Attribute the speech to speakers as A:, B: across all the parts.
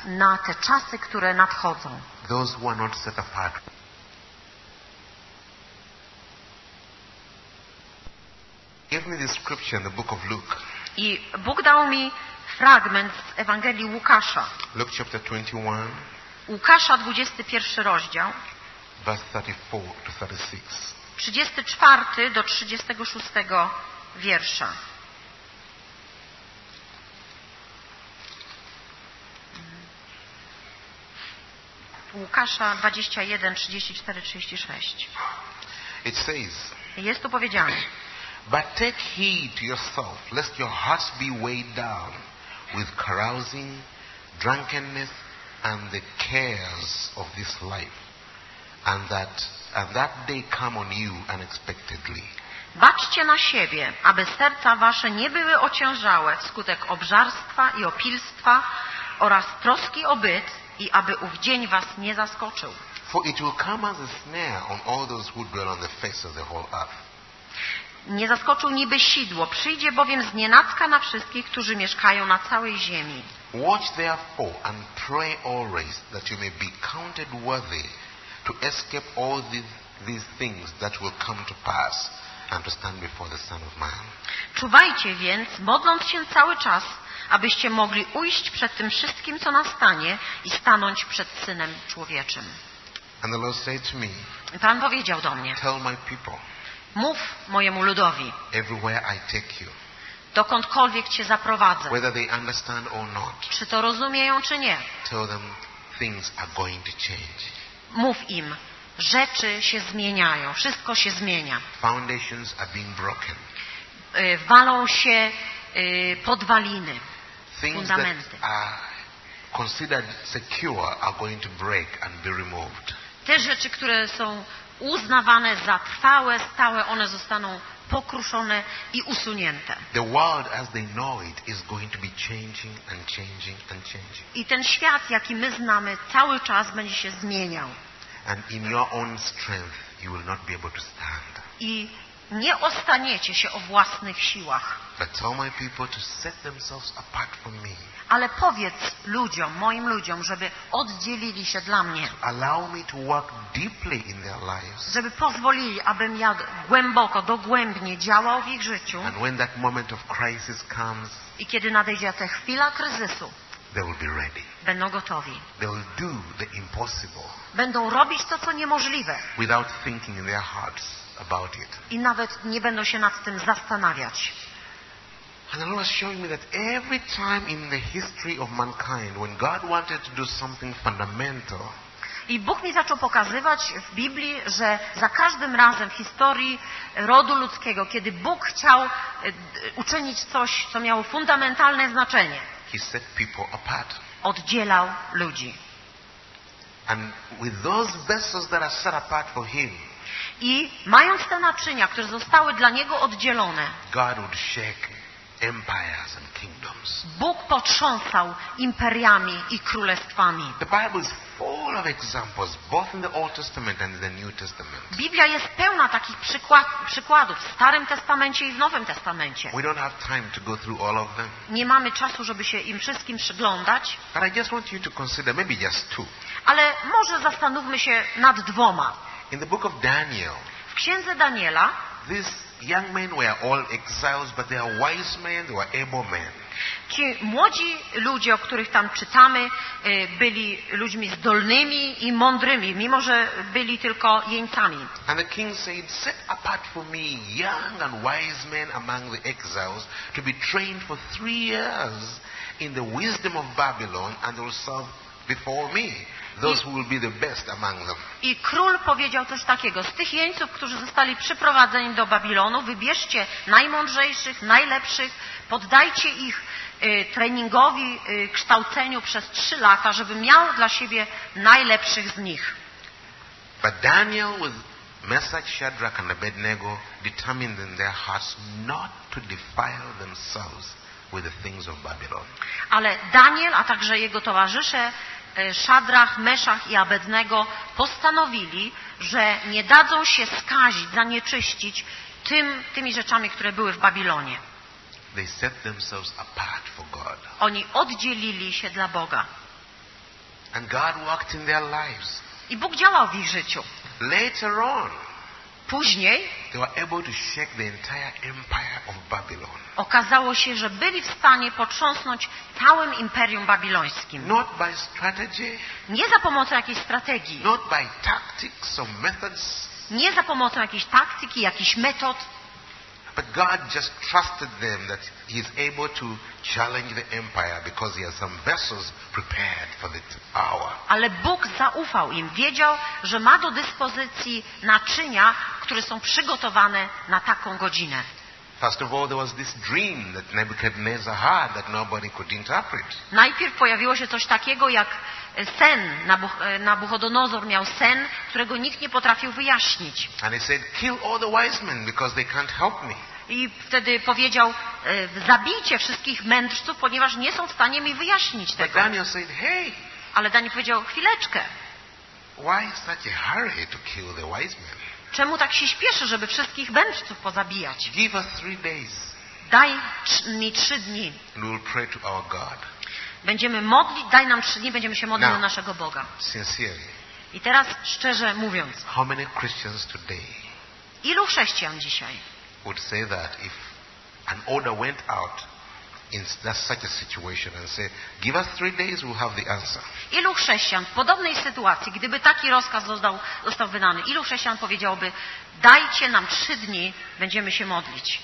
A: na te czasy, które nadchodzą.
B: Those who are not set apart. Give me the scripture in the book of Luke.
A: I Bóg dał mi fragment z Ewangelii Łukasza.
B: Luke chapter 21,
A: Łukasza 21 rozdział,
B: verse 34 to 36.
A: 34 do 36 wiersza. Łukasza 21, 34, 36.
B: It says,
A: Jest tu powiedziane:
B: but take heed to yourself, lest your hearts be weighed down with carousing, drunkenness, and the cares of this life, and that day come on you unexpectedly.
A: Baczcie na siebie, aby serca wasze nie były ociężałe wskutek obżarstwa i opilstwa oraz troski o byt, i aby ów dzień was nie zaskoczył.
B: For it will come as a snare on all those who dwell on the face of the whole earth.
A: Nie zaskoczył niby sidło, przyjdzie bowiem znienacka na wszystkich, którzy mieszkają na całej ziemi.
B: Watch therefore and pray always, that you may be counted worthy to escape all these things that will come to pass and to stand before the Son of Man.
A: Czuwajcie więc, modląc się cały czas, abyście mogli ujść przed tym wszystkim, co nastanie, i stanąć przed Synem Człowieczym.
B: And the Lord said to me,
A: Pan powiedział do mnie:
B: tell my people,
A: mów mojemu ludowi,
B: everywhere I take you,
A: dokądkolwiek cię zaprowadzę,
B: whether they understand or not,
A: czy to rozumieją, czy nie.
B: tell them things are going to change.
A: Mów im, rzeczy się zmieniają, wszystko się zmienia.
B: Foundations are being broken.
A: Walą się podwaliny,
B: Things that
A: fundamenty.
B: are considered secure are going to break and be removed.
A: Te rzeczy, które są uznawane za trwałe, stałe, one zostaną pokruszone i usunięte.
B: The world as they know it is going to be changing and changing and changing.
A: I ten świat, jaki my znamy, cały czas będzie się zmieniał.
B: And in your own strength you will not be able to stand.
A: I nie ostaniecie się o własnych siłach.
B: But tell my people to set themselves apart from me.
A: Ale powiedz ludziom, moim ludziom, żeby oddzielili się dla mnie.
B: Allow me to work deeply in their lives.
A: Żeby pozwolili, abym ja głęboko, dogłębnie działał w ich życiu.
B: And when that moment of crisis comes,
A: I kiedy nadejdzie ta chwila kryzysu,
B: they will be ready.
A: będą gotowi.
B: They will do the impossible
A: Będą robić to, co niemożliwe.
B: without thinking in their hearts about it.
A: I nawet nie będą się nad tym zastanawiać.
B: And the Lord was showing me that every time in the history of mankind, when God wanted to do something fundamental,
A: I Bóg mi zaczął pokazywać w Biblii, że za każdym razem w historii rodu ludzkiego, kiedy Bóg chciał uczynić coś, co miało fundamentalne znaczenie,
B: He set people apart.
A: oddzielał ludzi.
B: And with those vessels that are set apart for Him,
A: I mając te naczynia, które zostały dla Niego oddzielone,
B: God would shake empires and kingdoms.
A: Bóg potrząsał imperiami i królestwami.
B: The Bible is full of examples, both in the Old Testament and in the New Testament.
A: Biblia jest pełna takich przykładów w Starym Testamencie i w Nowym Testamencie.
B: We don't have time to go through all of them,
A: Nie mamy czasu, żeby się im wszystkim przyglądać,
B: but I just want you to consider maybe just two.
A: ale może zastanówmy się nad dwoma.
B: In the book of Daniel,
A: W księdze Daniela
B: these young men were all exiles, but they are wise men, they were able men.
A: ci młodzi ludzie, o których tam czytamy, byli ludźmi zdolnymi i mądrymi, mimo że byli tylko jeńcami.
B: And the king said, set apart for me young and wise men among the exiles to be trained for 3 years in the wisdom of Babylon, and they will serve before me, those who will be the best among them.
A: I król powiedział coś takiego: z tych jeńców, którzy zostali przyprowadzeni do Babilonu, wybierzcie najmądrzejszych, najlepszych, poddajcie ich treningowi, kształceniu przez 3 lata, żeby miał dla siebie najlepszych z nich.
B: But Daniel with Meshach, Shadrach and Abednego determined in their hearts not to defile themselves with the things of Babylon.
A: Ale Daniel, a także jego towarzysze Szadrach, Meszach i Abednego postanowili, że nie dadzą się skazić, zanieczyścić tymi rzeczami, które były w Babilonie.
B: They set themselves apart for God.
A: Oni oddzielili się dla Boga.
B: And God worked in their lives.
A: I Bóg działał w ich życiu.
B: Later on,
A: Później
B: they were able to shake the entire empire of Babylon.
A: okazało się, że byli w stanie potrząsnąć całym imperium babilońskim.
B: Not by strategy,
A: Nie za pomocą jakiejś strategii,
B: not by tactics or methods,
A: nie za pomocą jakiejś taktyki, jakichś metod,
B: but God just trusted them that He is able to challenge the empire because He has some vessels prepared for the hour.
A: ale Bóg zaufał im. Wiedział, że ma do dyspozycji naczynia, które są przygotowane na taką godzinę.
B: First of all, there was this dream that Nebuchadnezzar had that nobody could interpret.
A: Najpierw pojawiło się coś takiego jak sen. Nabuchodonozor miał sen, którego nikt nie potrafił wyjaśnić.
B: And he said, kill all the wise men because they can't help me.
A: I wtedy powiedział, zabijcie wszystkich mędrców, ponieważ nie są w stanie mi wyjaśnić
B: But
A: tego.
B: Daniel said, hey,
A: Ale Daniel powiedział, chwileczkę,
B: why such a hurry to kill the wise men?
A: czemu tak się śpieszy, żeby wszystkich mędrców pozabijać?
B: Give us 3 days
A: Daj mi 3 dni.
B: and we'll pray to our God.
A: Będziemy modlić, daj nam 3 dni, będziemy się modlić
B: Now.
A: do naszego Boga.
B: Sincerely,
A: I teraz szczerze mówiąc,
B: how many Christians today
A: ilu chrześcijan dzisiaj
B: would say that if an order went out in such a situation and say, give us 3 days, we'll have the answer.
A: Ilu chrześcijan w podobnej sytuacji, gdyby taki rozkaz został wydany, ilu chrześcijan powiedziałoby, dajcie nam 3 dni, będziemy się modlić.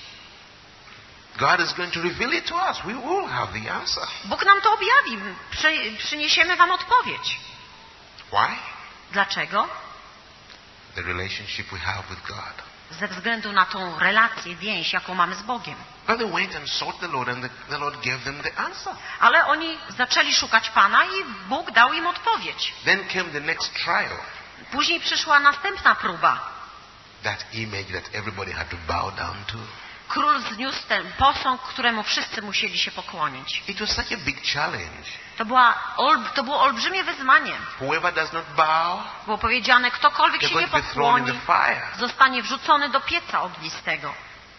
B: God is going to reveal it to us. We will have the answer.
A: Bóg nam to objawi, przyniesiemy wam odpowiedź.
B: Why?
A: Dlaczego?
B: The relationship we have with God.
A: Ze względu na tą relację, więź, jaką mamy z Bogiem.
B: But they went and sought the Lord, and the Lord gave them the answer.
A: Ale oni zaczęli szukać Pana i Bóg dał im odpowiedź.
B: Then came the next trial.
A: Później przyszła następna próba.
B: That image that everybody had to bow down to.
A: Król zniósł ten posąg, któremu wszyscy musieli się pokłonić.
B: It was such a big challenge.
A: To było olbrzymie wyzwanie.
B: Whoever does not bow,
A: Było powiedziane, ktokolwiek
B: they're
A: się nie
B: going to be thrown in
A: pokłoni,
B: the fire.
A: zostanie wrzucony do pieca ognistego.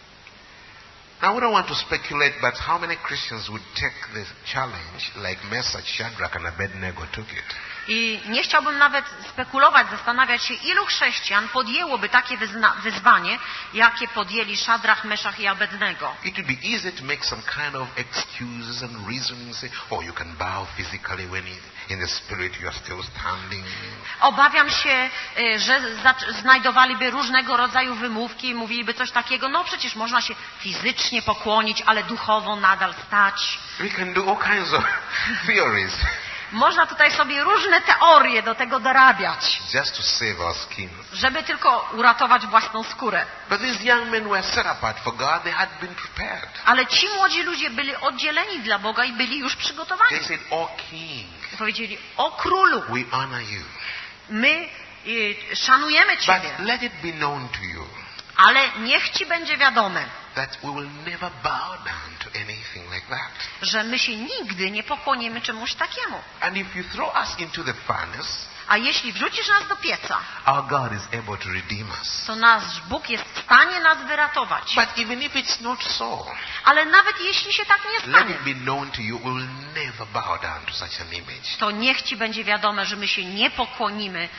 B: Now, we don't want to speculate, but how many Christians would take the challenge like Meshach, Shadrach, and Abednego took it?
A: I nie chciałbym nawet spekulować, zastanawiać się, ilu chrześcijan podjęłoby takie wyzwanie, jakie podjęli Szadrach, Meszach i Abednego.
B: It would be easy to make some kind of excuses and reasoning, say, oh, you can bow physically when in the spirit you are still standing.
A: Obawiam się, że znajdowaliby różnego rodzaju wymówki i mówiliby coś takiego, no przecież można się fizycznie pokłonić, ale duchowo nadal stać.
B: We can do all kinds of theories
A: Można tutaj sobie różne teorie do tego dorabiać,
B: just to save our skins.
A: żeby tylko uratować własną skórę.
B: But these young men were set apart for God. They had been prepared.
A: Ale ci młodzi ludzie byli oddzieleni dla Boga i byli już przygotowani.
B: They said, O King,
A: Powiedzieli, o królu,
B: we honor you.
A: my szanujemy Ciebie,
B: But let it be known to you
A: ale niech Ci będzie wiadome,
B: that we will never bow down to anything like that.
A: że my się nigdy nie pokłonimy czemuś takiemu.
B: And if you throw us into the furnace,
A: A jeśli wrzucisz nas do pieca,
B: our God is able to redeem us.
A: to nasz Bóg jest w stanie nas wyratować.
B: But even if it's not so,
A: Ale nawet jeśli się tak nie
B: let
A: stanie,
B: it be known to you, we will never bow down to such an image.
A: to niech Ci będzie wiadome, że my się nie pokłonimy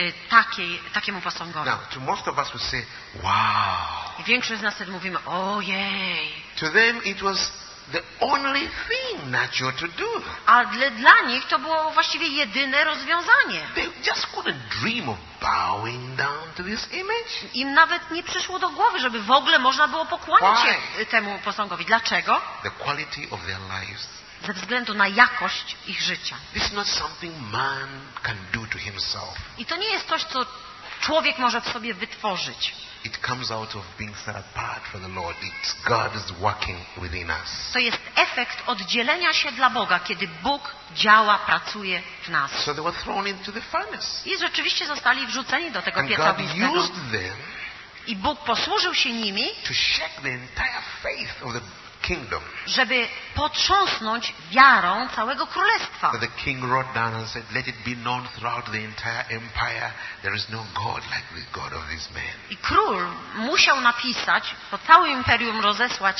A: takiemu posągowi.
B: Now, to most of us we say, wow.
A: I większość z nas wtedy mówimy, ojej.
B: To them it was the only thing natural to do.
A: A dla nich to było właściwie jedyne rozwiązanie.
B: They just couldn't dream of bowing down to this image.
A: Im nawet nie przyszło do głowy, żeby w ogóle można było pokłonić się temu posągowi. Dlaczego?
B: The quality of their lives.
A: Ze względu na jakość ich życia.
B: This is not something man can do to himself.
A: I to nie jest coś, co człowiek może w sobie wytworzyć.
B: It comes out of being set apart for the Lord. It's God is working within us.
A: To jest efekt oddzielenia się dla Boga, kiedy Bóg działa, pracuje w nas.
B: So they were thrown into the furnace.
A: I rzeczywiście zostali wrzuceni do tego
B: And
A: pieca
B: God
A: ognistego.
B: used them
A: I Bóg posłużył się nimi,
B: to shake the entire faith of the kingdom.
A: żeby potrząsnąć wiarą całego królestwa.
B: So the king wrote down and said, let it be known throughout the entire empire, there is no God like the God of these men.
A: I król musiał napisać, po całym imperium rozesłać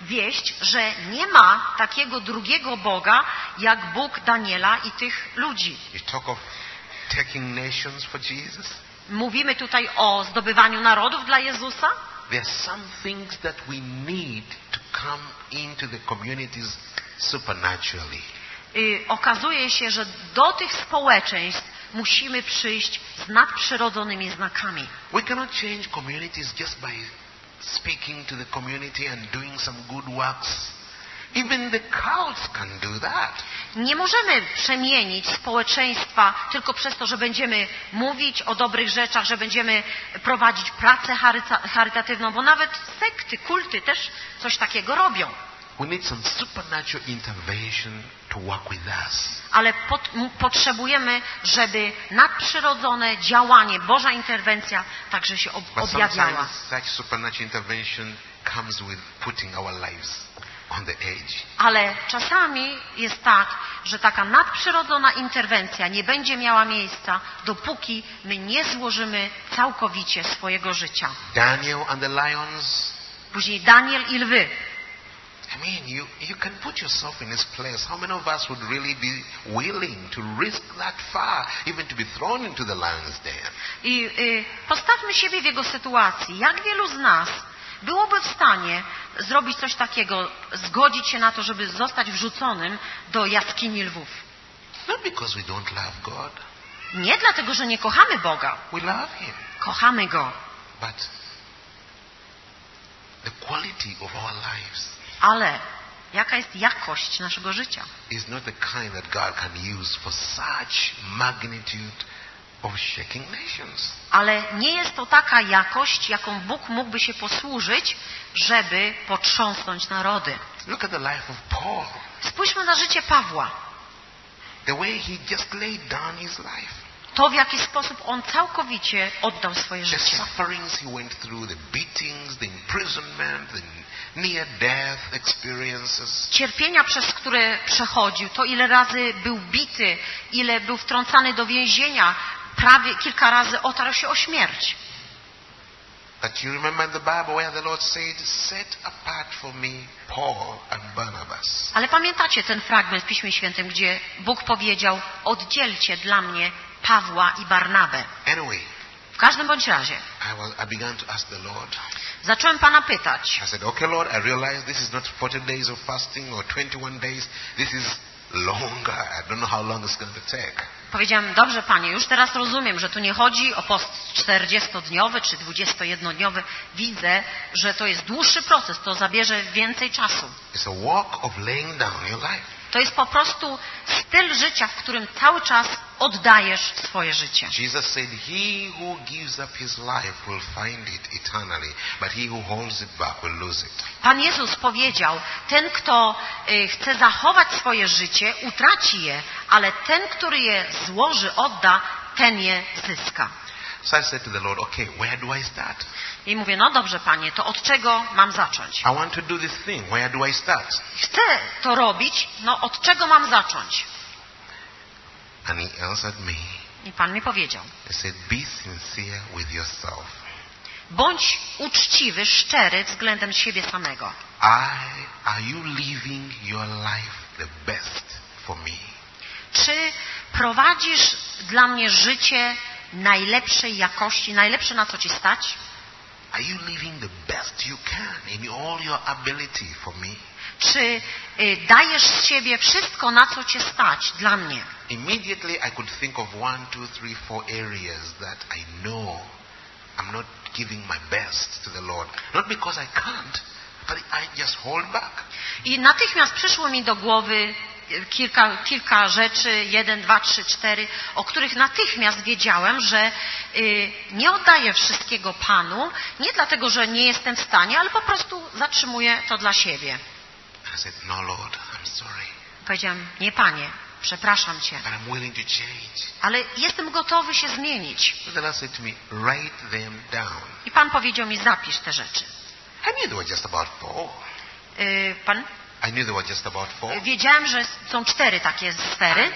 A: wieść, że nie ma takiego drugiego Boga jak Bóg Daniela i tych ludzi.
B: You talk of taking nations for Jesus.
A: Mówimy tutaj o zdobywaniu narodów dla Jezusa.
B: There are some things that we need to come into the communities supernaturally.
A: Okazuje się, że do tych społeczeństw musimy przyjść z nadprzyrodzonymi znakami.
B: We cannot change communities just by speaking to the community and doing some good works. Even the cults can do that.
A: Nie możemy przemienić społeczeństwa tylko przez to, że będziemy mówić o dobrych rzeczach, że będziemy prowadzić pracę charytatywną, bo nawet sekty, kulty też coś takiego robią.
B: We need some supernatural intervention to work with us.
A: Ale potrzebujemy, żeby nadprzyrodzone działanie, Boża interwencja także się objawiała.
B: But sometimes such supernatural intervention comes with putting our lives on the edge.
A: Ale czasami jest tak, że taka nadprzyrodzona interwencja nie będzie miała miejsca, dopóki my nie złożymy całkowicie swojego życia.
B: Daniel and the lions.
A: Później Daniel i lwy.
B: I mean, you can put yourself in his place. How many of us would really be willing to risk that far, even to be thrown into the lion's den?
A: I postawmy siebie w jego sytuacji. Jak wielu z nas byłoby w stanie zrobić coś takiego, zgodzić się na to, żeby zostać wrzuconym do jaskini lwów?
B: Not because we don't love God.
A: Nie dlatego, że nie kochamy Boga.
B: We love him.
A: Kochamy Go.
B: But the quality of our lives
A: Ale jaka jest jakość naszego życia?
B: is not the kind that God can use for such magnitude of shaking nations.
A: Ale nie jest to taka jakość, jaką Bóg mógłby się posłużyć, żeby potrząsnąć narody.
B: Look at the life of Paul.
A: Spójrzmy na życie Pawła.
B: The way he just laid down his life.
A: To, w jaki sposób on całkowicie oddał swoje
B: The
A: życie.
B: sufferings he went through, the beatings, the imprisonment, the near-death experiences.
A: Cierpienia, przez które przechodził, to ile razy był bity, ile był wtrącany do więzienia, prawie kilka razy otarł się o śmierć.
B: That you remember in the Bible where the Lord said, set apart for me Paul and Barnabas.
A: Ale pamiętacie ten fragment w Piśmie Świętym, gdzie Bóg powiedział, oddzielcie dla mnie Pawła i Barnabę.
B: Anyway,
A: W każdym bądź razie
B: I began to ask the Lord.
A: zacząłem Pana pytać.
B: I said, okay, Lord, I realize this is not 40 days of fasting or 21 days. This is longer. I don't know how long it's going to take.
A: Powiedziałem, dobrze Panie, już teraz rozumiem, że tu nie chodzi o post 40-dniowy czy 21-dniowy. Widzę, że to jest dłuższy proces, to zabierze więcej czasu.
B: It's a walk of laying down your life.
A: To jest po prostu styl życia, w którym cały czas oddajesz swoje życie.
B: Jesus said, he who gives up his life will find it eternally, but he who holds it back will lose it.
A: Pan Jezus powiedział, ten kto chce zachować swoje życie, utraci je, ale ten, który je złoży, odda, ten je zyska.
B: So I said to the Lord, okay, where do I start?
A: I mówię, no dobrze Panie, to od czego mam zacząć?
B: I want to do this thing. Where do I start?
A: Chcę to robić, no od czego mam zacząć?
B: And he answered me.
A: I Pan mi powiedział,
B: He said, be sincere with yourself.
A: bądź uczciwy, szczery względem siebie samego.
B: Are you living your life the best for me?
A: Czy prowadzisz dla mnie życie najlepszej jakości, najlepsze na co Ci stać?
B: Are you living the best you can in all your ability for me?
A: Czy dajesz z siebie wszystko, na co Cię stać dla mnie?
B: Immediately I could think of 1, 2, 3, 4 areas that I know I'm not giving my best to the Lord. Not because I can't, but I just hold back.
A: I natychmiast przyszło mi do głowy kilka rzeczy, 1, 2, 3, 4, o których natychmiast wiedziałem, że nie oddaję wszystkiego Panu, nie dlatego, że nie jestem w stanie, ale po prostu zatrzymuję to dla siebie.
B: I said, no Lord, I'm sorry.
A: Powiedziałem, nie Panie, przepraszam Cię,
B: But I'm willing to change.
A: ale jestem gotowy się zmienić.
B: So the Lord said to me, write them down.
A: I Pan powiedział mi, zapisz te rzeczy.
B: I knew they were just about 4.
A: Pan?
B: I knew they were just about 4.
A: Wiedziałem, że są 4 takie sfery.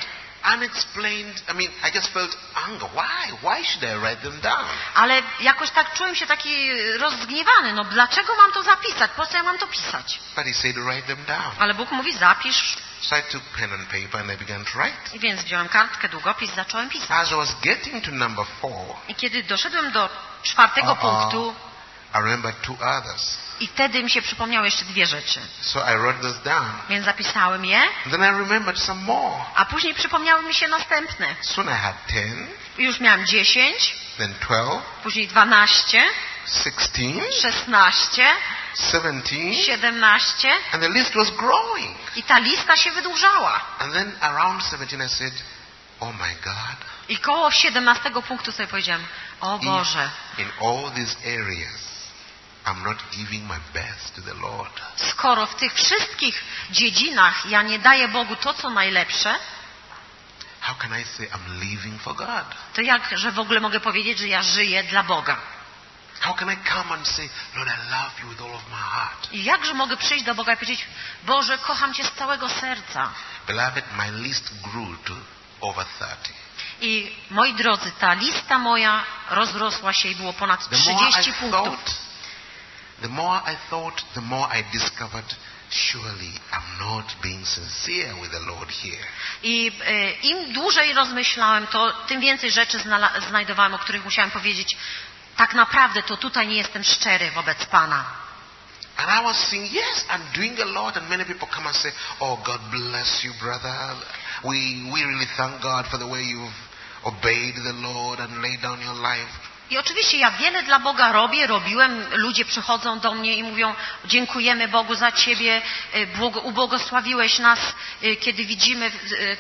B: unexplained, I just felt anger. Why should I write them down?
A: Ale jakoś tak czułem się taki rozgniewany. No dlaczego mam to zapisać? Po co ja mam to pisać?
B: But he said, write them down.
A: Ale Bóg mówi, zapisz.
B: So I took pen and paper and I began to write.
A: I więc wziąłem kartkę, długopis, zacząłem pisać.
B: As I was getting to number 4,
A: I kiedy doszedłem do 4. punktu,
B: I remembered 2 others.
A: i wtedy mi się przypomniały jeszcze 2 rzeczy.
B: So I wrote this down.
A: Więc zapisałem je,
B: And then I remembered some more.
A: a później przypomniały mi się następne.
B: Soon I had 10,
A: I już miałem 10,
B: then 12,
A: później 12,
B: 16,
A: 16,
B: 17,
A: 17
B: and the list was growing.
A: i ta lista się wydłużała.
B: And then around 17 I said, oh my God.
A: I koło 17 punktu sobie powiedziałem, o Boże,
B: In all these areas, I'm not giving my best to the Lord.
A: skoro w tych wszystkich dziedzinach ja nie daję Bogu to, co najlepsze,
B: How can I say I'm living for God?
A: to jakże w ogóle mogę powiedzieć, że ja żyję dla Boga?
B: How can I come and say, Lord, I love you with all of my heart?
A: I jakże mogę przyjść do Boga i powiedzieć, Boże, kocham Cię z całego serca.
B: Beloved, my list grew to over 30.
A: I moi drodzy, ta lista moja rozrosła się i było ponad 30 punktów.
B: The more I thought, the more I discovered, surely I'm not being sincere with the Lord here.
A: I im dłużej rozmyślałem, to tym więcej rzeczy znajdowałem, o których musiałem powiedzieć, tak naprawdę to tutaj nie jestem szczery wobec Pana.
B: And I was saying, yes, I'm doing a lot, and many people come and say, oh, God bless you, brother. We really thank God for the way you've obeyed the Lord and laid down your life.
A: I oczywiście ja wiele dla Boga robiłem. Ludzie przychodzą do mnie i mówią, dziękujemy Bogu za Ciebie, ubłogosławiłeś nas, kiedy widzimy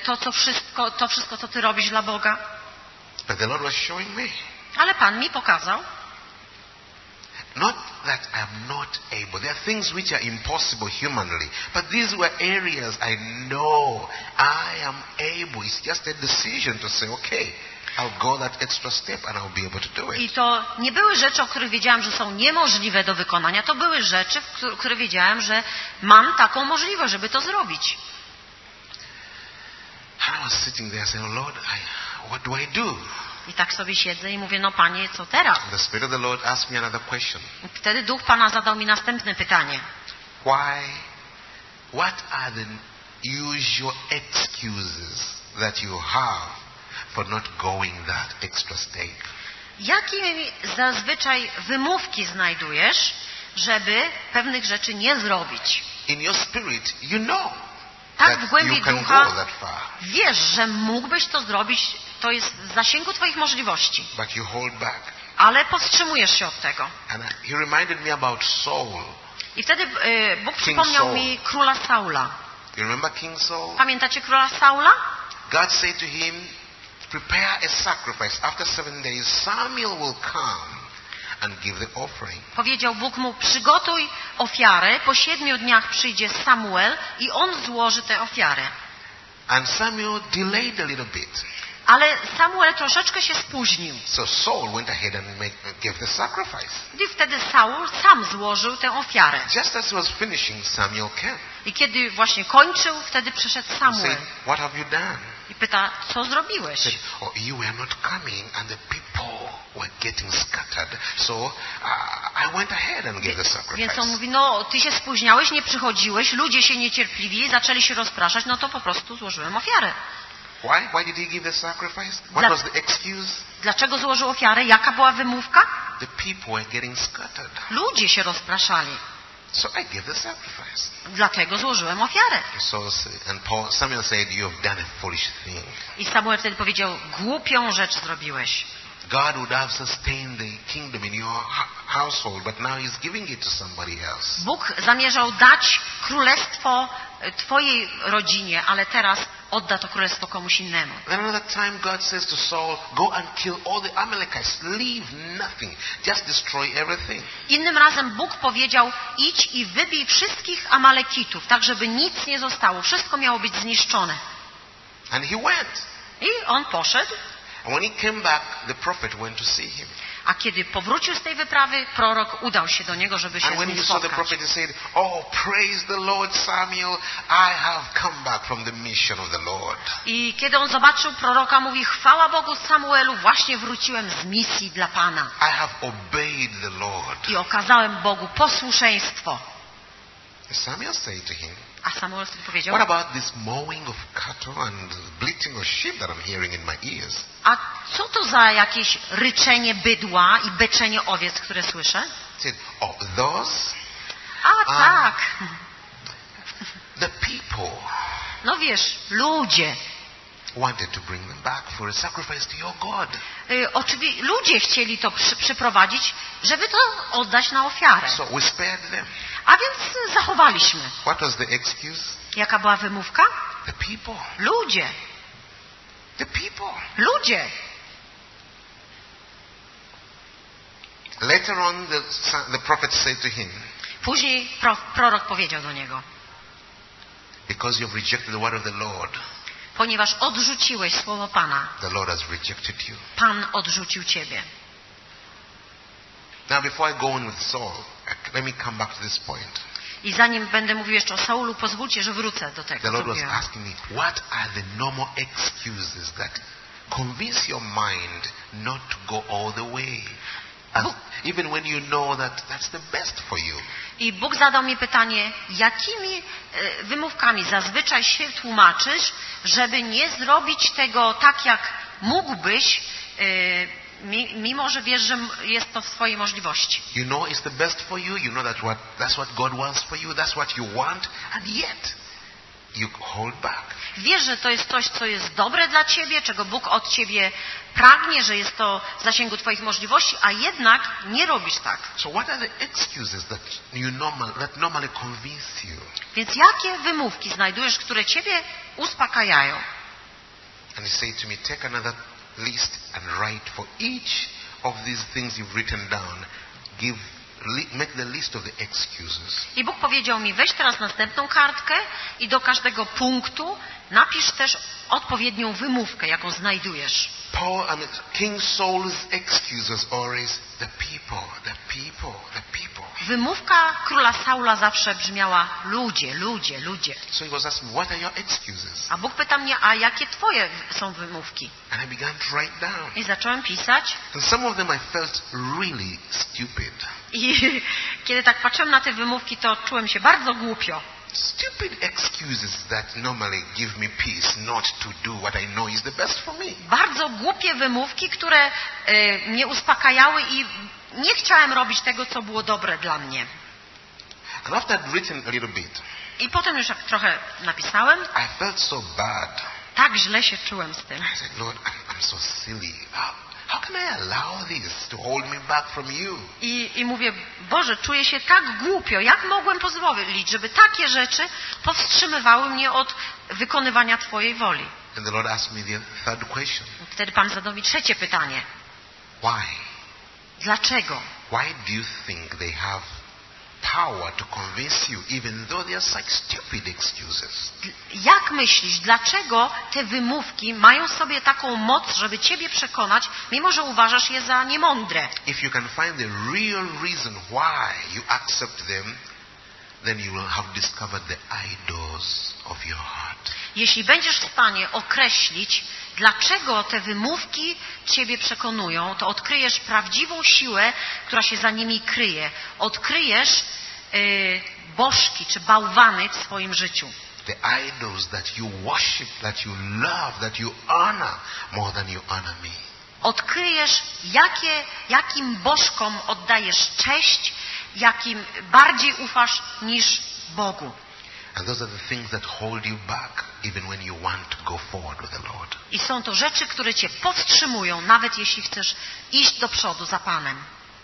A: to wszystko, co Ty robisz dla Boga.
B: But the Lord was showing me.
A: Ale Pan mi pokazał,
B: not that I am not able. There are things which are impossible humanly. But these were areas I know I am able. It's just a decision to say, okay, I'll go that extra step and I'll be able to do it.
A: I to nie były rzeczy, o których wiedziałam, że są niemożliwe do wykonania. To były rzeczy, które wiedziałam, że mam taką możliwość, żeby to zrobić.
B: I was sitting there saying, Lord, what do I do?
A: I tak sobie siedzę i mówię, no Panie, co teraz?
B: The Spirit of the Lord asked me another question.
A: I wtedy Duch Pana zadał mi następne pytanie.
B: What are the usual excuses that you have for not going that extra step?
A: Jakie zazwyczaj wymówki znajdujesz, żeby pewnych rzeczy nie zrobić?
B: In your spirit, you know
A: Tak w
B: that
A: głębi
B: you can
A: ducha
B: go that far,
A: wiesz, że mógłbyś to zrobić, to jest w zasięgu Twoich możliwości,
B: but you hold back.
A: ale powstrzymujesz się od tego.
B: And he reminded me about Saul.
A: I wtedy Bóg przypomniał
B: Saul.
A: mi króla Saula.
B: You remember King Saul?
A: Pamiętacie króla Saula?
B: God said to him, prepare a sacrifice. After 7 days, Samuel will come and give the offering.
A: Powiedział Bóg mu, przygotuj ofiarę, po 7 dniach przyjdzie Samuel i on złoży tę ofiarę.
B: And Samuel delayed a little bit.
A: Ale Samuel troszeczkę się spóźnił.
B: So Saul went ahead and gave the sacrifice.
A: I wtedy Saul sam złożył tę ofiarę.
B: Just as he was finishing, Samuel came.
A: I kiedy właśnie kończył, wtedy przyszedł
B: He
A: Samuel
B: said, what have you done?
A: i pyta, co zrobiłeś?
B: He said, oh, you were not coming and the people were getting scattered. So I went ahead and gave the sacrifice.
A: Więc on mówi, no ty się spóźniałeś, nie przychodziłeś, ludzie się niecierpliwili, zaczęli się rozpraszać, no to po prostu złożyłem ofiarę.
B: Why? Why did he give the sacrifice? What was the excuse?
A: Dlaczego złożył ofiarę? Jaka była wymówka?
B: The people were getting scattered.
A: Ludzie się rozpraszali.
B: So I gave the sacrifice.
A: Dlatego złożyłem ofiarę.
B: Samuel said, you have done a foolish thing.
A: I Samuel wtedy powiedział, głupią rzecz zrobiłeś.
B: God would have sustained the kingdom in your household, but now he's giving it to somebody else.
A: Bóg zamierzał dać królestwo twojej rodzinie, ale teraz odda to królestwo komuś innemu.
B: Then another time God says to Saul, go and kill all the Amalekites. Leave nothing. Just destroy everything.
A: Innym razem Bóg powiedział, idź i wybij wszystkich Amalekitów, tak żeby nic nie zostało. Wszystko miało być zniszczone.
B: And he went.
A: I on poszedł.
B: And when he came back, the prophet went to see him.
A: A kiedy powrócił z tej wyprawy, prorok udał się do niego, żeby się
B: And
A: z
B: when
A: nim
B: he saw the
A: spotkać.
B: prophet, he said, "Oh, praise the Lord, Samuel. I have come back from the mission of the Lord."
A: I kiedy on zobaczył proroka, mówi: chwała Bogu, Samuelu, właśnie wróciłem z misji dla Pana.
B: I have obeyed the Lord.
A: I okazałem Bogu posłuszeństwo.
B: Samuel said to him,
A: A Samuel wtedy powiedział:
B: "What about this mowing of cattle and bleating of sheep that I'm hearing in my ears?"
A: a co to za jakieś ryczenie bydła i beczenie owiec, które słyszę?
B: He said, "Oh, those
A: A tak,
B: the people
A: no wiesz, ludzie.
B: wanted to bring them back for a sacrifice to your God.
A: Oczywiście ludzie chcieli to przyprowadzić, żeby to oddać na ofiarę.
B: So we spared them."
A: A więc zachowaliśmy.
B: What was the excuse?
A: Jaka była wymówka?
B: The people.
A: Ludzie.
B: The people.
A: Ludzie.
B: Later on, the prophet said to him,
A: Później prorok powiedział do niego:
B: "Because you've rejected the word of the Lord,
A: ponieważ odrzuciłeś słowo Pana,
B: the Lord has rejected you."
A: Pan odrzucił ciebie.
B: Now, before I go on with Saul, let me come back to this point.
A: I zanim będę mówił jeszcze o Saulu, pozwólcie, że wrócę do tego,
B: The
A: co
B: Lord was
A: mówiłem.
B: asking me, what are the normal excuses that convince your mind not to go all the way? Even when you know that that's the best for you.
A: I Bóg zadał mi pytanie, jakimi wymówkami zazwyczaj się tłumaczysz, żeby nie zrobić tego tak, jak mógłbyś, mimo że wiesz, że jest to w swojej możliwości.
B: You know it's the best for you. You know that's what God wants for you. That's what you want. And yet, you hold back.
A: Wiesz, że to jest coś, co jest dobre dla ciebie, czego Bóg od ciebie pragnie, że jest to w zasięgu twoich możliwości, a jednak nie robisz tak.
B: So what are the excuses that normally convince you?
A: Więc jakie wymówki znajdujesz, które ciebie uspokajają?
B: And he said to me, take another list and write for each of these things you've written down. Make the list of the excuses.
A: I Bóg powiedział mi, weź teraz następną kartkę i do każdego punktu napisz też odpowiednią wymówkę, jaką znajdujesz.
B: King Saul's excuse was always the people, the people, the people.
A: Wymówka króla Saula zawsze brzmiała ludzie, ludzie, ludzie.
B: So he was asking, what are your excuses?
A: A Bóg pyta mnie, a jakie twoje są wymówki?
B: And I began to write down.
A: I zacząłem pisać.
B: And some of them I felt really stupid.
A: I kiedy tak patrzyłem na te wymówki, to czułem się bardzo głupio.
B: Stupid excuses that normally give me peace not to do what I know is the best for me.
A: Bardzo głupie wymówki, które mnie uspokajały i nie chciałem robić tego, co było dobre dla mnie.
B: And after I'd written a little bit,
A: I potem już jak trochę napisałem,
B: I felt so bad.
A: tak źle się czułem z tym.
B: I said, Lord, I'm so silly. How can I allow this to hold me back from you?
A: I mówię, Boże, czuję się tak głupio. Jak mogłem pozwolić, żeby takie rzeczy powstrzymywały mnie od wykonywania Twojej woli?
B: And the Lord asked me the third question.
A: Wtedy Pan zadał mi trzecie pytanie.
B: Why?
A: Dlaczego?
B: Why do you think they have power to convince you even though they are such stupid excuses?
A: Jak myślisz, dlaczego te wymówki mają sobie taką moc, żeby Ciebie przekonać, mimo że uważasz je za niemądre?
B: If you can find the real reason why you accept them, then you will have discovered the idols of your heart.
A: Jeśli będziesz w stanie określić, dlaczego te wymówki Ciebie przekonują, to odkryjesz prawdziwą siłę, która się za nimi kryje. Odkryjesz bożki czy bałwany w swoim życiu.
B: The idols that you worship, that you love, that you honor more than you honor me.
A: Odkryjesz, jakim bożkom oddajesz cześć, jakim bardziej ufasz niż Bogu.
B: And those are the things that hold you back even when you want to go forward with the Lord.
A: I są to rzeczy, które Cię powstrzymują, nawet jeśli chcesz iść do przodu za Panem.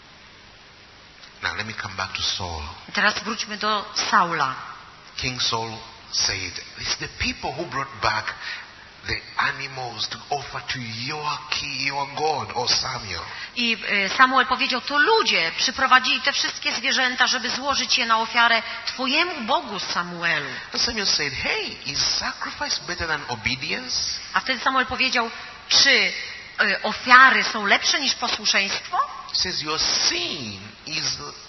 B: Now let me come back to Saul.
A: I teraz wróćmy do Saula.
B: King Saul said, it's the people who brought back the animals to offer to your God, or Samuel.
A: I Samuel powiedział, to ludzie przyprowadzili te wszystkie zwierzęta, żeby złożyć je na ofiarę Twojemu Bogu, Samuelu.
B: And Samuel said, hey, is sacrifice better than obedience?
A: A wtedy Samuel powiedział, czy ofiary są lepsze niż posłuszeństwo?
B: It says your sin is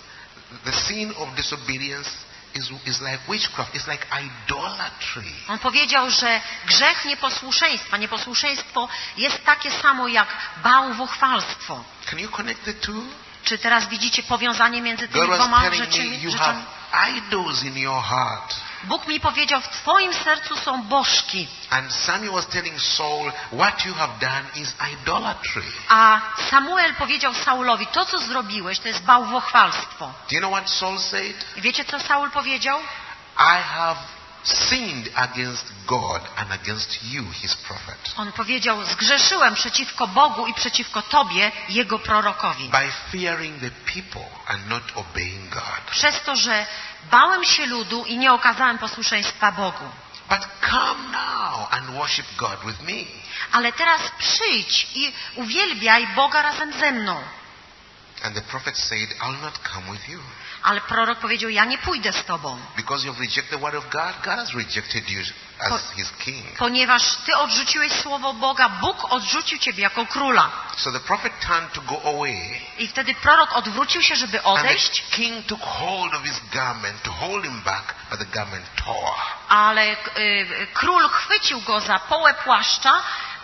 B: the sin of disobedience is like witchcraft. It's like idolatry.
A: On powiedział, że grzech nieposłuszeństwo jest takie samo jak bałwochwalstwo.
B: Can you connect the two?
A: Czy teraz widzicie powiązanie między tymi
B: God was
A: dwoma
B: telling me
A: rzeczami?
B: you have idols in your heart.
A: Bóg mi powiedział, w twoim sercu są bożki.
B: And Samuel was telling Saul, what you have done is idolatry.
A: A Samuel powiedział Saulowi, to co zrobiłeś, to jest bałwochwalstwo.
B: Do you know what Saul said?
A: I wiecie co Saul powiedział?
B: I have sinned against God and against you, his prophet.
A: On powiedział, zgrzeszyłem przeciwko Bogu i przeciwko Tobie, Jego prorokowi.
B: By fearing the people and not obeying God.
A: Przez to, że bałem się ludu i nie okazałem posłuszeństwa Bogu.
B: But come now and worship God with me.
A: Ale teraz przyjdź i uwielbiaj Boga razem ze mną.
B: And the prophet said, I'll not come with you.
A: Ale prorok powiedział, ja nie pójdę z tobą.
B: Because you've rejected the word of God, God has rejected you as his king.
A: Ponieważ ty odrzuciłeś słowo Boga, Bóg odrzucił ciebie jako króla.
B: So the prophet turned to go away.
A: I wtedy prorok odwrócił się, żeby
B: And
A: odejść.
B: the king took hold of his garment to hold him back, but the garment tore.
A: Ale król chwycił go za połę płaszcza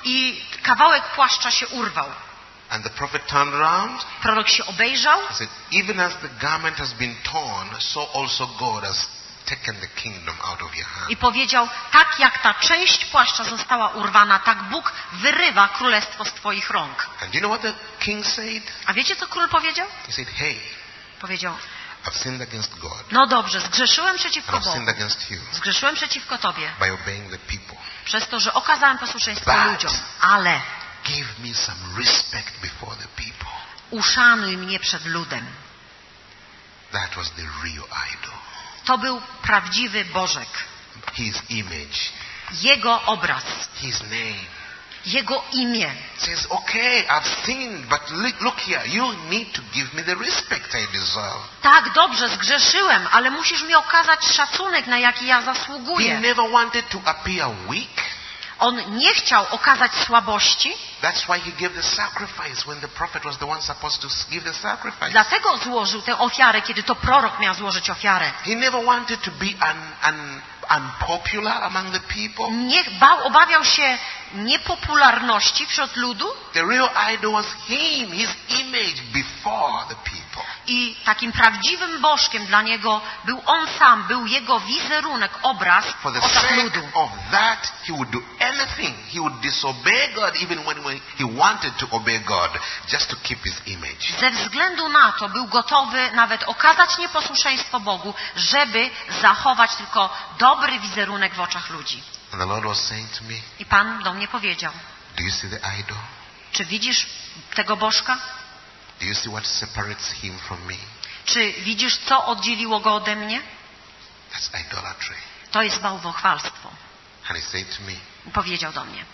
A: i kawałek płaszcza się urwał.
B: And the prophet turned around.
A: Prorok się obejrzał.
B: He said, even as the garment has been torn, so also God has taken the kingdom out of your hand.
A: I powiedział, tak jak ta część płaszcza została urwana, tak Bóg wyrywa królestwo z twoich rąk.
B: And do you know what the king said?
A: A wiecie, co król powiedział?
B: He said, hey,
A: Powiedział,
B: I've sinned against God.
A: no dobrze, zgrzeszyłem przeciwko
B: And I've sinned
A: Bogu.
B: against you
A: Zgrzeszyłem przeciwko Tobie.
B: by obeying the people.
A: Przez to, że okazałem posłuszeństwo
B: But-
A: ludziom. Ale
B: Give me some respect before the people.
A: uszanuj mnie przed ludem.
B: That was the real idol.
A: To był prawdziwy Bożek.
B: His image,
A: Jego obraz.
B: his name.
A: Jego imię.
B: Says, okay, I've sinned, but look here, you need to give me the respect I deserve.
A: Tak, dobrze, zgrzeszyłem, ale musisz mi okazać szacunek, na jaki ja
B: He
A: zasługuję.
B: never wanted to appear weak.
A: On nie chciał okazać słabości,
B: That's why he gave the sacrifice when the prophet was the one supposed to give the sacrifice.
A: dlatego złożył tę ofiarę, kiedy to prorok miał złożyć ofiarę.
B: He never wanted to be unpopular among the people.
A: Obawiał się niepopularności wśród ludu
B: The real idol was him, his image before the people.
A: i takim prawdziwym bożkiem dla niego był on sam, był jego wizerunek, obraz
B: For the
A: w oczach
B: sake
A: ludu.
B: of that, he would do anything. He would disobey God even when he wanted to obey God, just to keep his image.
A: Ze względu na to był gotowy nawet okazać nieposłuszeństwo Bogu, żeby zachować tylko dobry wizerunek w oczach ludzi.
B: And the Lord was saying to me,
A: I Pan do mnie powiedział,
B: do you see the idol?
A: czy widzisz tego bożka?
B: Do you see what separates him from me?
A: Czy widzisz, co oddzieliło go ode mnie?
B: That's idolatry.
A: To jest bałwochwalstwo.
B: And he said to me,
A: I powiedział do mnie,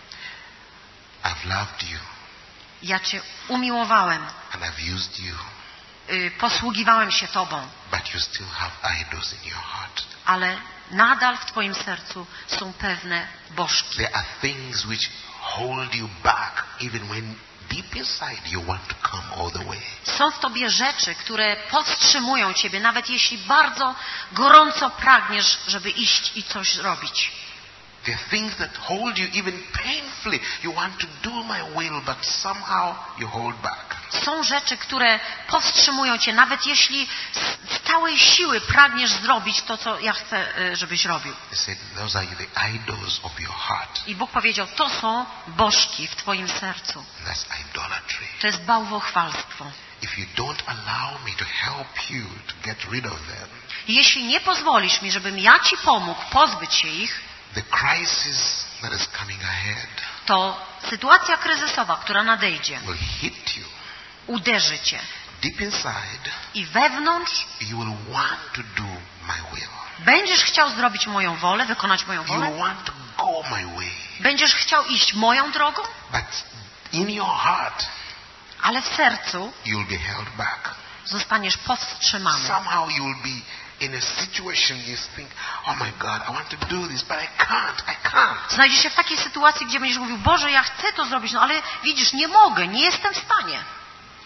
B: I've loved you
A: ja Cię umiłowałem,
B: and I've used you,
A: posługiwałem się Tobą,
B: but you still have idols in your heart.
A: ale nadal w Twoim sercu są pewne bożki.
B: There are things which hold you back even when deep inside you want to come all the way.
A: Są w Tobie rzeczy, które powstrzymują Ciebie, nawet jeśli bardzo gorąco pragniesz, żeby iść i coś zrobić.
B: There are things that hold you even painfully. You want to do my will, but somehow you hold back.
A: Są rzeczy, które powstrzymują Cię, nawet jeśli z całej siły pragniesz zrobić to, co ja chcę, żebyś robił.
B: He said, those are the idols of your heart.
A: I Bóg powiedział, to są bożki w Twoim sercu.
B: That's idolatry.
A: To jest bałwochwalstwo.
B: If you don't allow me to help you to get rid of them,
A: I jeśli nie pozwolisz mi, żebym ja Ci pomógł pozbyć się ich,
B: the crisis that is coming ahead
A: to sytuacja kryzysowa, która nadejdzie,
B: will hit you
A: uderzy Cię.
B: deep inside.
A: I wewnątrz
B: You will want to do my will.
A: będziesz chciał zrobić moją wolę, wykonać moją
B: You
A: wolę.
B: will want to go my way.
A: Będziesz chciał iść moją drogą,
B: But in your heart,
A: ale w sercu
B: you'll be held back.
A: zostaniesz powstrzymany.
B: Somehow you will be in a situation you think, oh my God, I want to do this, but I can't.
A: Znajdziesz się w takiej sytuacji, gdzie będziesz mówił, Boże, ja chcę to zrobić, no ale widzisz, nie mogę, nie jestem w stanie.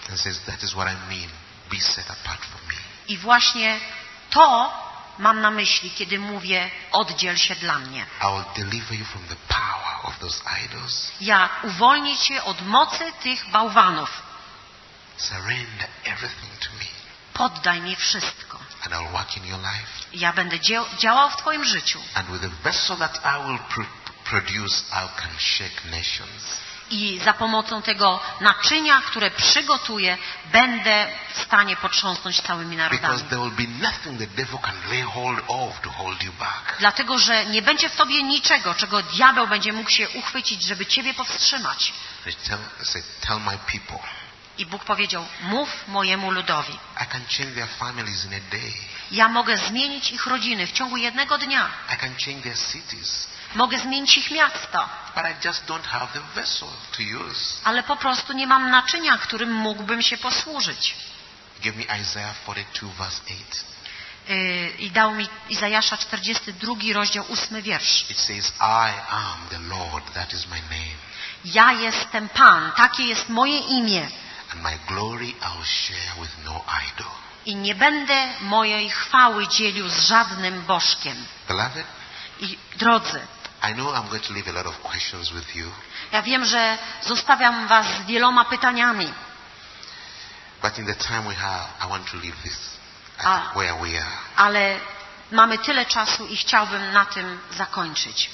B: and says, that is what I mean. Be set apart for me.
A: I właśnie to mam na myśli, kiedy mówię, oddziel się dla mnie.
B: I will deliver you from the power of those idols.
A: Ja uwolnię cię od mocy tych bałwanów.
B: Surrender everything to me.
A: Poddaj mi wszystko.
B: And I'll work in your life.
A: Ja będę działał w twoim życiu.
B: And with the vessel that I will produce, I can shake nations.
A: I za pomocą tego naczynia, które przygotuję, będę w stanie potrząsnąć całymi narodami.
B: Because there will be nothing the devil can lay hold of to hold you back.
A: Dlatego, że nie będzie w tobie niczego, czego diabeł będzie mógł się uchwycić, żeby ciebie powstrzymać.
B: Tell my people.
A: I Bóg powiedział, mów mojemu ludowi.
B: I can change their families in a day.
A: Ja mogę zmienić ich rodziny w ciągu jednego dnia.
B: I can change their cities.
A: Mogę zmienić ich miasta.
B: But I just don't have the vessel to use.
A: Ale po prostu nie mam naczynia, którym mógłbym się posłużyć.
B: Give me Isaiah 42 verse 8.
A: I dał mi Izajasza 42 rozdział 8 wiersz.
B: It says, I am the Lord, that is my name.
A: Ja jestem Pan, takie jest moje imię.
B: And my glory I'll share with no idol.
A: I nie będę mojej chwały dzielił z żadnym bożkiem.
B: Beloved,
A: I drodzy,
B: I know I'm going to leave a lot of questions with you.
A: ja wiem, że zostawiam was z wieloma pytaniami.
B: But in the time we have, I want to leave this where we are.
A: Ale mamy tyle czasu i chciałbym na tym zakończyć.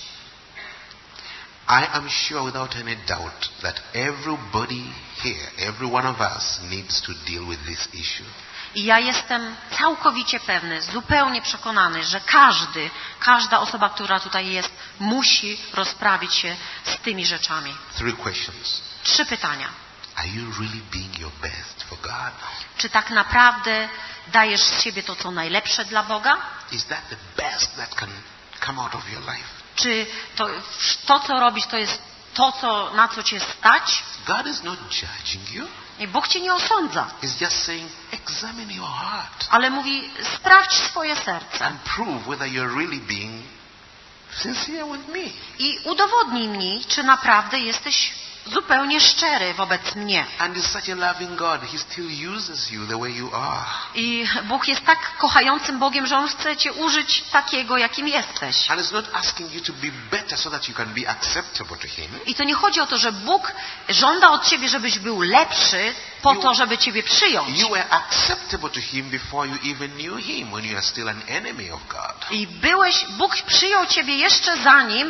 B: I am sure without any doubt that everybody here, every one of us needs to deal with this issue.
A: I ja jestem całkowicie pewny, zupełnie przekonany, że każda osoba, która tutaj jest, musi rozprawić się z tymi rzeczami.
B: 3 questions.
A: 3 pytania.
B: Are you really being your best for God?
A: Czy tak naprawdę dajesz z siebie to, co najlepsze dla Boga?
B: Is that the best that can come out of your life?
A: Czy to, co robisz, to jest to, na co cię stać?
B: God is not judging you.
A: I Bóg cię nie osądza.
B: He's just saying, examine your heart.
A: Ale mówi, sprawdź swoje serce.
B: And prove whether you're really being sincere with me.
A: I udowodnij mi, czy naprawdę jesteś zupełnie szczery wobec mnie.
B: And he's such a loving God. He still uses you the way you are.
A: I Bóg jest tak kochającym Bogiem, że On chce cię użyć takiego, jakim jesteś.
B: And it's not asking you to be better so that you can be acceptable to Him.
A: I to nie chodzi o to, że Bóg żąda od ciebie, żebyś był lepszy po to, żeby ciebie przyjąć.
B: You were acceptable to Him before you even knew Him, when you are still an enemy of God.
A: I Bóg przyjął ciebie jeszcze zanim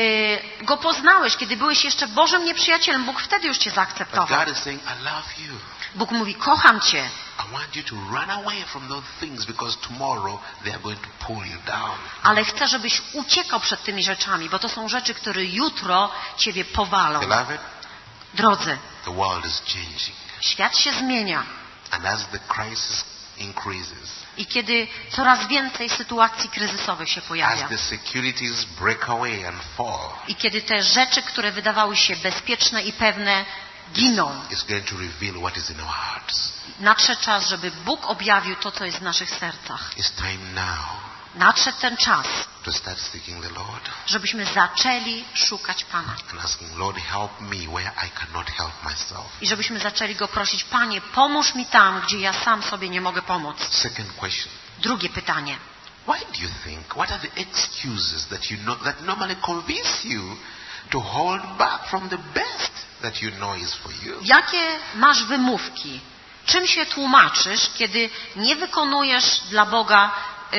A: Go poznałeś, kiedy byłeś jeszcze Bożym nieprzyjacielem. Bóg wtedy już cię zaakceptował.
B: But God is saying, I love you.
A: Bóg mówi, kocham cię.
B: I want you to run away from those things because tomorrow they are going to pull you down.
A: Ale chcę, żebyś uciekał przed tymi rzeczami, bo to są rzeczy, które jutro ciebie powalą.
B: Beloved,
A: Drodzy,
B: the world is changing.
A: świat się zmienia.
B: And as the crisis increases,
A: I kiedy coraz więcej sytuacji kryzysowych się
B: as
A: pojawia.
B: the securities break away and fall,
A: I kiedy te rzeczy, które wydawały się bezpieczne i pewne, giną.
B: it's going to reveal what is in our hearts.
A: Nadszedł czas, żeby Bóg objawił to, co jest w naszych sercach.
B: It's time now
A: Nadszedł ten czas,
B: to start seeking the Lord
A: żebyśmy zaczęli szukać Pana.
B: and asking, Lord, help me where I cannot help myself.
A: I żebyśmy zaczęli Go prosić, Panie, pomóż mi tam, gdzie ja sam sobie nie mogę pomóc.
B: Second question.
A: Drugie pytanie.
B: Why do you think, what are the excuses that you know, that normally convince you to hold back from the best that you know is for you?
A: Jakie masz wymówki? Czym się tłumaczysz, kiedy nie wykonujesz dla Boga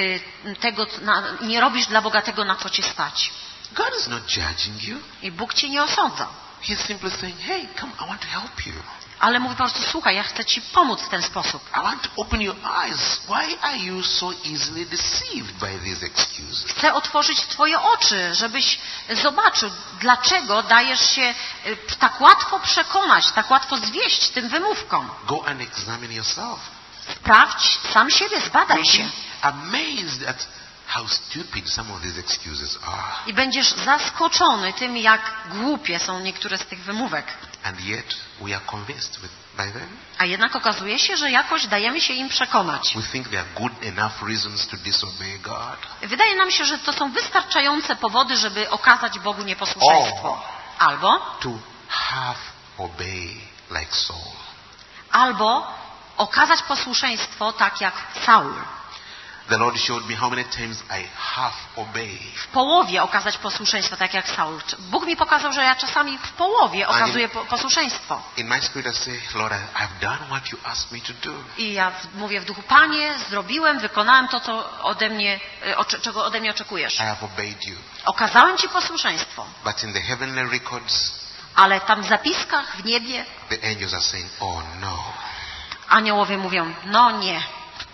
A: tego, nie robisz dla Boga tego, na co cię stać?
B: God is not judging you.
A: I Bóg cię nie osądza.
B: He's simply saying, hey, come, I want to help you.
A: Ale mówi po prostu, słuchaj, ja chcę ci pomóc w ten sposób.
B: I want to open your eyes. Why are you so easily deceived by these excuses?
A: Chcę otworzyć twoje oczy, żebyś zobaczył, dlaczego dajesz się tak łatwo przekonać, tak łatwo zwieść tym wymówkom.
B: Go and examine yourself.
A: Sprawdź sam siebie, zbadaj się.
B: Amazed at how stupid some of these excuses are.
A: I będziesz zaskoczony tym, jak głupie są niektóre z tych wymówek.
B: And yet we are convinced by them.
A: A jednak okazuje się, że jakoś dajemy się im przekonać.
B: We think they are good enough reasons to disobey God.
A: Wydaje nam się, że to są wystarczające powody, żeby okazać Bogu nieposłuszeństwo. Albo
B: to half obey like Saul.
A: albo okazać posłuszeństwo tak jak Saul.
B: The Lord showed me how many times I half obey.
A: W połowie okazać posłuszeństwo tak jak Saul. Bóg mi pokazał, że ja czasami w połowie okazuję posłuszeństwo.
B: In my spirit I say, Lord, I've done what you asked me to do.
A: I ja mówię w duchu, Panie, zrobiłem, wykonałem to, czego ode mnie oczekujesz.
B: I have obeyed you.
A: Okazałem Ci posłuszeństwo.
B: But in the heavenly records,
A: Ale tam w zapiskach w niebie
B: the angels are saying, oh no.
A: aniołowie mówią, no nie.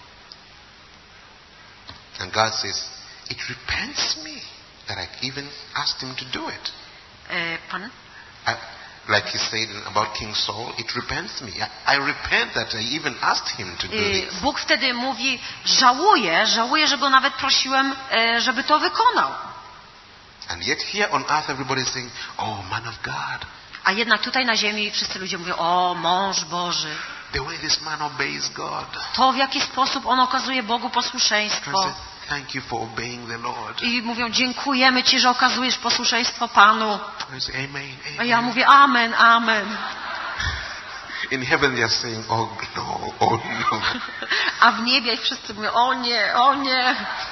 B: And God says, it repents me that I even asked him to do it.
A: Pan?
B: Like he said about King Saul, it repents me. I repent that I even asked him to do this.
A: Bóg wtedy mówi, żałuję, że go nawet prosiłem, żeby to wykonał.
B: And yet here on earth everybody is saying, oh man of God.
A: A jednak tutaj na ziemi wszyscy ludzie mówią, o mąż Boży.
B: The way this man obeys God.
A: To w jaki sposób on okazuje Bogu posłuszeństwo.
B: Thank you for obeying the Lord.
A: I mówią, dziękujemy Ci, że okazujesz posłuszeństwo Panu.
B: I say, amen, amen.
A: A ja mówię, amen, amen.
B: In heaven they are saying, oh no, oh no.
A: A w niebie wszyscy mówią, o nie, o nie.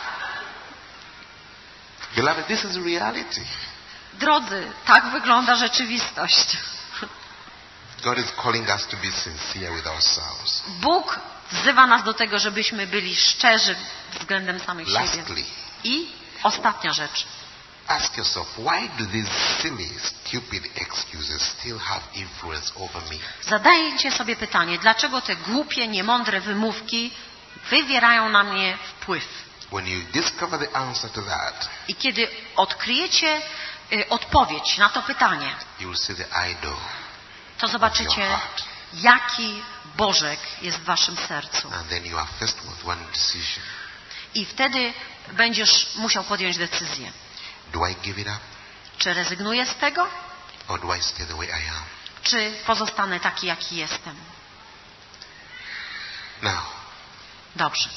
B: Beloved, this is reality.
A: Drodzy, tak wygląda rzeczywistość.
B: God is calling us to be sincere with ourselves.
A: Bóg wzywa nas do tego, żebyśmy byli szczerzy względem samych siebie.
B: Lastly,
A: I ostatnia rzecz.
B: ask yourself, why do these silly, stupid excuses still have influence over me?
A: Zadajcie sobie pytanie, dlaczego te głupie, niemądre wymówki wywierają na mnie wpływ?
B: When you discover the answer to that,
A: I kiedy odkryjecie odpowiedź na to pytanie,
B: you will see the idol
A: to
B: of your
A: zobaczycie,
B: heart.
A: jaki Bożek jest w waszym sercu.
B: And then you are faced with one decision.
A: I wtedy będziesz musiał podjąć decyzję.
B: Do I give it up?
A: Czy rezygnuję z tego,
B: Or do I stay the way I am?
A: czy pozostanę taki, jaki jestem?
B: Now,
A: Dobrze.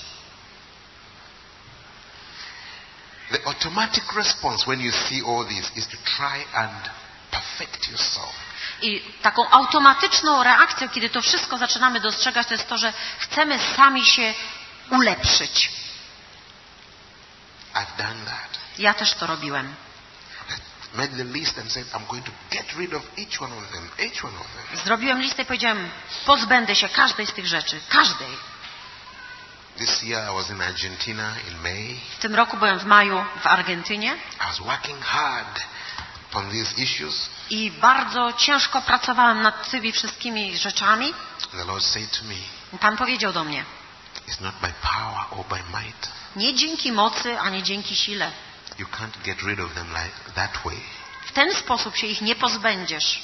B: the automatic response when you see all this is to try and perfect yourself.
A: I taką automatyczną reakcją, kiedy to wszystko zaczynamy dostrzegać, to jest to, że chcemy sami się ulepszyć.
B: I've done that.
A: Ja też to robiłem.
B: Made the list and said, I'm going to get rid of each one of them. Each one of them.
A: Zrobiłem listę i powiedziałem, pozbędę się każdej z tych rzeczy. Każdej.
B: This year I was in Argentina in May.
A: W tym roku byłem w maju w Argentynie
B: I was working hard on these issues.
A: i bardzo ciężko pracowałem nad tymi wszystkimi rzeczami.
B: The Lord said to me,
A: Pan powiedział do mnie,
B: it's not by power or by might.
A: nie dzięki mocy, ani dzięki sile.
B: You can't get rid of them like that way.
A: W ten sposób się ich nie pozbędziesz.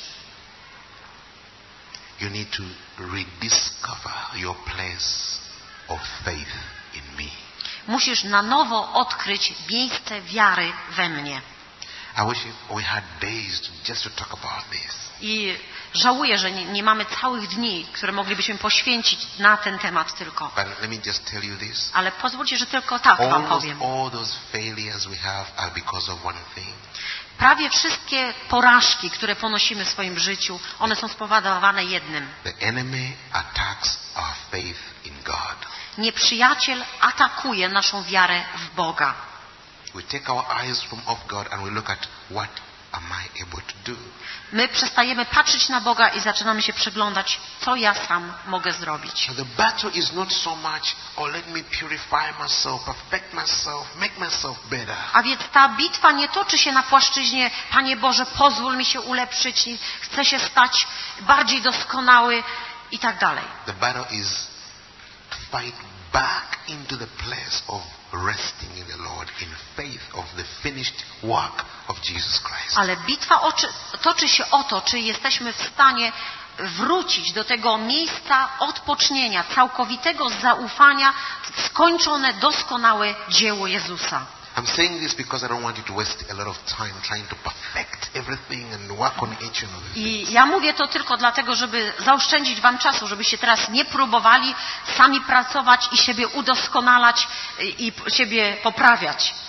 B: You need to rediscover your place of faith in me.
A: Musisz na nowo odkryć miejsce wiary we mnie.
B: I wish we had days just to talk about this.
A: I żałuję, że nie mamy całych dni, które moglibyśmy poświęcić na ten temat tylko.
B: But let me just tell you this.
A: Ale pozwólcie, że tylko tak wam
B: Almost
A: powiem.
B: all those failures we have are because of one thing.
A: Prawie wszystkie porażki, które ponosimy w swoim życiu, one są spowodowane jednym.
B: The enemy attacks our faith in God.
A: Nieprzyjaciel atakuje naszą wiarę w Boga.
B: We take our eyes from off God and we look at what am I able to do.
A: My przestajemy patrzeć na Boga i zaczynamy się przyglądać, co ja sam mogę zrobić.
B: So the battle is not so much, oh let me purify myself, perfect myself, make myself better.
A: A więc ta bitwa nie toczy się na płaszczyźnie, Panie Boże, pozwól mi się ulepszyć, chcę się stać bardziej doskonały i tak dalej.
B: The battle is to fight back into the place of resting in the Lord in faith of the finished work of Jesus Christ.
A: Ale bitwa toczy się o to, czy jesteśmy w stanie wrócić do tego miejsca odpocznienia, całkowitego zaufania w skończone, doskonałe dzieło Jezusa.
B: I'm saying this because I don't want you to waste a lot of time trying to perfect everything and work on each one of the
A: I
B: things.
A: ja mówię to tylko dlatego, żeby zaoszczędzić wam czasu, żebyście teraz nie próbowali sami pracować i siebie udoskonalać i siebie poprawiać.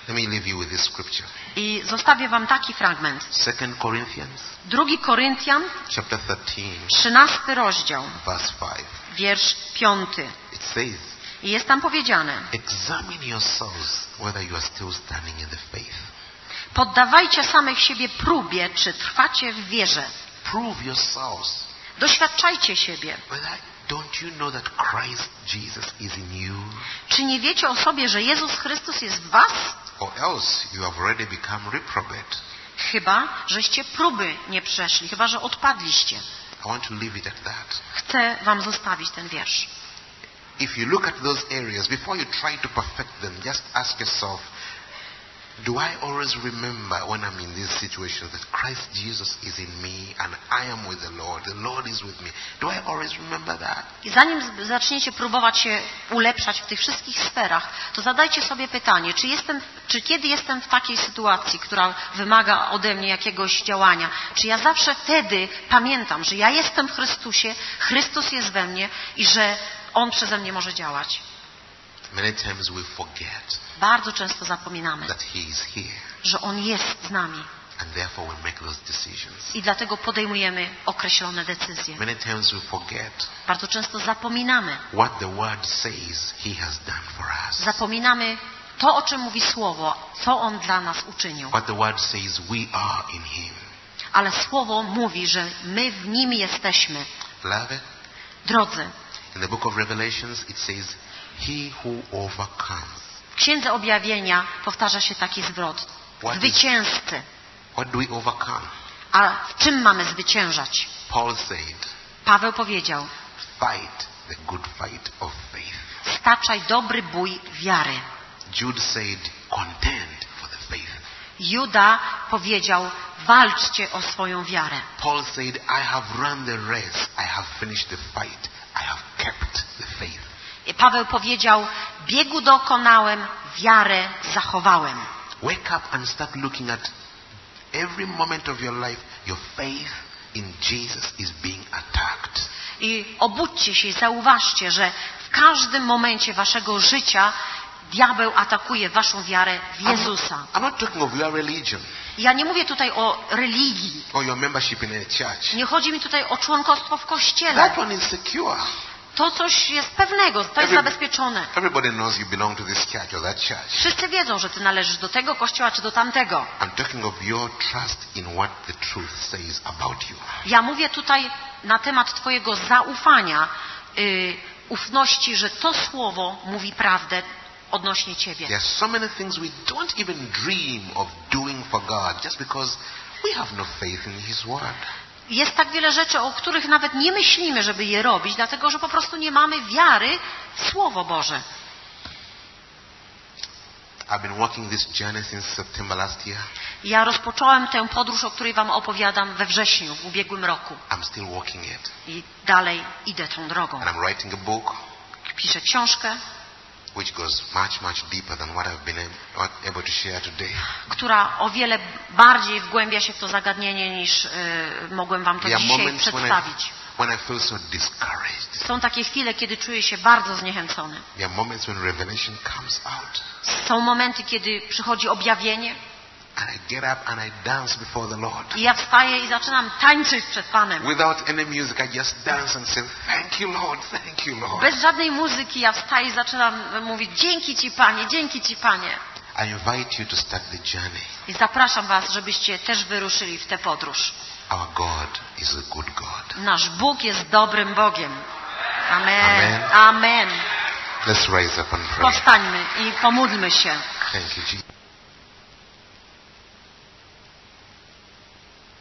B: Let me leave you with this scripture.
A: I zostawię wam taki fragment.
B: 2 Corinthians
A: 2 Koryntian,
B: chapter 13,
A: 13 rozdział,
B: verse 5.
A: wiersz 5.
B: It says,
A: I jest tam powiedziane:
B: examine yourselves whether you are still standing in the faith.
A: poddawajcie samych siebie próbie, czy trwacie w wierze.
B: Prove yourselves.
A: Doświadczajcie siebie.
B: Don't you know that Christ Jesus is in you?
A: Czy nie wiecie o sobie, że Jezus Chrystus jest w was?
B: Or else you have already become reprobate.
A: Chyba, żeście próby nie przeszli, chyba, że odpadliście.
B: I want to leave it at that.
A: Chcę wam zostawić ten wiersz.
B: If you look at those areas, before you try to perfect them, just ask yourself, do I always remember when I'm in these situations that Christ Jesus is in me and I am with the Lord is with me? Do I always remember that?
A: I zanim zaczniecie próbować się ulepszać w tych wszystkich sferach, to zadajcie sobie pytanie, czy kiedy jestem w takiej sytuacji, która wymaga ode mnie jakiegoś działania, czy ja zawsze wtedy pamiętam, że ja jestem w Chrystusie, Chrystus jest we mnie i że On przeze mnie może działać.
B: Many times we forget
A: Bardzo często zapominamy,
B: that He is here,
A: że On jest z nami
B: and therefore we make those decisions.
A: i dlatego podejmujemy określone decyzje.
B: Many times we forget
A: Bardzo często zapominamy.
B: what the Word says He has done for us.
A: Zapominamy to, o czym mówi Słowo, co On dla nas uczynił.
B: What the Word says we are in Him.
A: Ale Słowo mówi, że my w Nim jesteśmy.
B: Beloved,
A: Drodzy,
B: in the book of Revelations it says, He who overcomes.
A: w Księdze Objawienia powtarza się taki zwrot. Zwycięzcy.
B: What do we overcome?
A: A w czym mamy zwyciężać?
B: Paul said,
A: Paweł powiedział:
B: fight the good fight of faith.
A: staczaj dobry bój wiary.
B: Jude said, contend for the faith.
A: Juda powiedział: walczcie o swoją wiarę.
B: Paul said, I have run the race, I have finished the fight, I have kept the faith.
A: I Paweł powiedział: biegu dokonałem, wiarę zachowałem.
B: Wake up and start looking at every moment of your life, your faith in Jesus is being attacked.
A: I obudźcie się i zauważcie, że w każdym momencie waszego życia diabeł atakuje waszą wiarę w Jezusa.
B: I'm not talking of your religion
A: Ja nie mówię tutaj o religii.
B: or your membership in a church.
A: Nie chodzi mi tutaj o członkostwo w kościele.
B: That one is secure.
A: To coś jest pewnego, to jest zabezpieczone.
B: Everybody knows you belong to this church or that church.
A: Wszyscy wiedzą, że ty należysz do tego kościoła czy do tamtego.
B: I'm talking of your trust in what the truth says about you.
A: Ja mówię tutaj na temat twojego zaufania, ufności, że to słowo mówi prawdę odnośnie ciebie.
B: There are so many things we don't even dream of doing for God just because we have no faith in His word.
A: Jest tak wiele rzeczy, o których nawet nie myślimy, żeby je robić, dlatego że po prostu nie mamy wiary w Słowo Boże.
B: I've been walking this journey since September last year.
A: Ja rozpocząłem tę podróż, o której wam opowiadam we wrześniu w ubiegłym roku.
B: I'm still walking it.
A: I dalej idę tą drogą.
B: And I'm writing a book
A: Piszę książkę,
B: which goes much deeper than what I've been able to share today.
A: która o wiele bardziej wgłębia się w to zagadnienie, niż mogłem wam to
B: There are
A: dzisiaj
B: moments
A: przedstawić.
B: when I feel so discouraged.
A: Są takie chwile, kiedy czuję się bardzo zniechęcony.
B: There are moments when revelation comes out.
A: Są momenty, kiedy przychodzi objawienie
B: And I get up and I dance before the Lord.
A: i ja wstaję i zaczynam tańczyć przed Panem.
B: Without any music, I just dance and say, thank you, Lord, thank you, Lord.
A: Bez żadnej muzyki ja wstaję i zaczynam mówić: dzięki Ci, Panie, dzięki Ci, Panie.
B: I invite you to start the journey.
A: I zapraszam was, żebyście też wyruszyli w tę podróż.
B: Our God is a good God.
A: Nasz Bóg jest dobrym Bogiem. Amen.
B: Amen.
A: Amen.
B: Let's rise up and pray.
A: Powstańmy i pomódlmy się.
B: Thank you, Jesus.